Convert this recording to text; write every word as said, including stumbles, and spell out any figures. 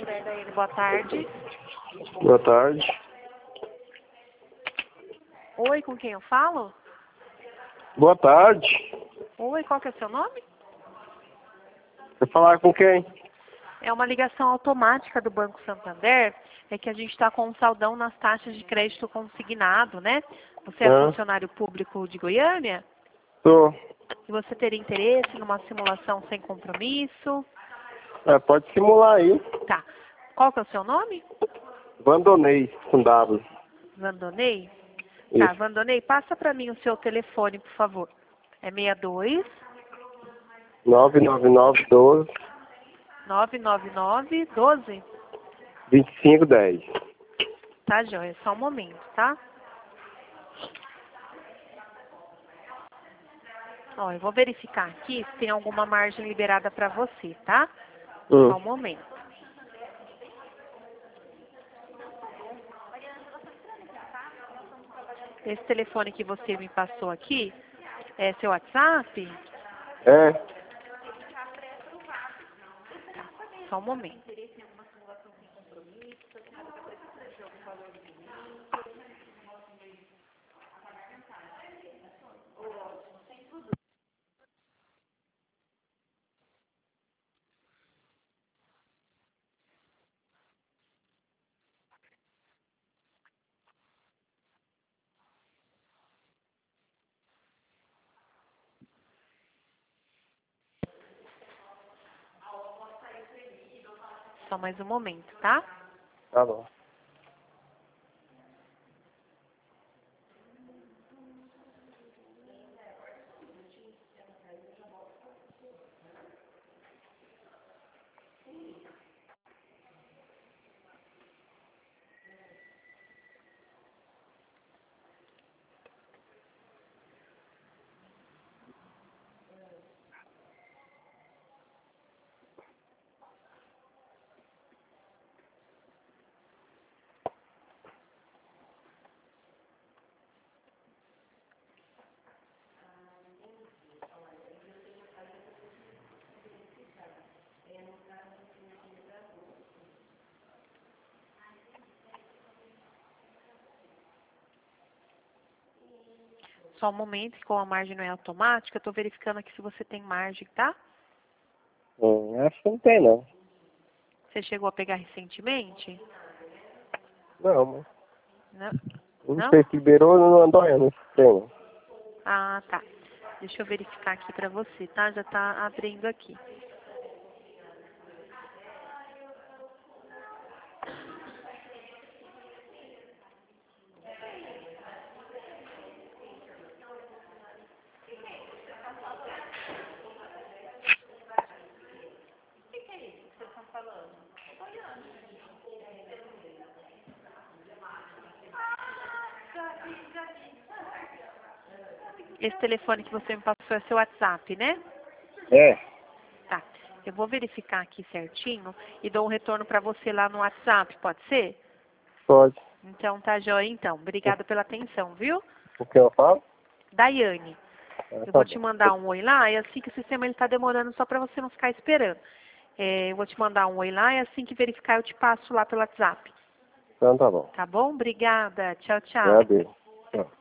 Santander, Daiane, boa tarde. Boa tarde. Oi, com quem eu falo? Boa tarde. Oi, qual que é o seu nome? Quer falar com quem? É uma ligação automática do Banco Santander, é que a gente está com um saldão nas taxas de crédito consignado, né? Você é Ah, funcionário público de Goiânia? tô. E você teria interesse numa simulação sem compromisso? É, pode simular aí. Tá. Qual que é o seu nome? Vandonei, com W. Vandonei? Tá, Isso. Vandonei, passa para mim o seu telefone, por favor. É seis dois nove nove nove doze nove nove nove doze? vinte e cinco dez. Tá, joia. Só um momento, tá? Ó, eu vou verificar aqui se tem alguma margem liberada para você, tá? Hum. Só um momento. Esse telefone que você me passou aqui é seu WhatsApp? É. Só um momento. Só mais um momento, tá? Tá bom. Só um momento, que como a margem não é automática, eu tô verificando aqui se você tem margem, tá? Hum, acho que não tem, não. Você chegou a pegar recentemente? Não, mas... Não? Não Não? sei se liberou ou não andou ainda. Não tem. Ah, tá. Deixa eu verificar aqui pra você, tá? Já tá abrindo aqui. Esse telefone que você me passou é seu WhatsApp, né? É. Tá. Eu vou verificar aqui certinho e dou um retorno pra você lá no WhatsApp, pode ser? Pode. Então tá joia, então. Obrigada pela atenção, viu? O que eu falo? Daiane. Ah, Eu tá vou te bom. mandar um oi lá, e assim que o sistema ele tá demorando só pra você não ficar esperando. É, eu vou te mandar um oi lá, e assim que verificar eu te passo lá pelo WhatsApp. Então tá bom. Tá bom? Obrigada. Tchau, tchau. Adeus. Tchau.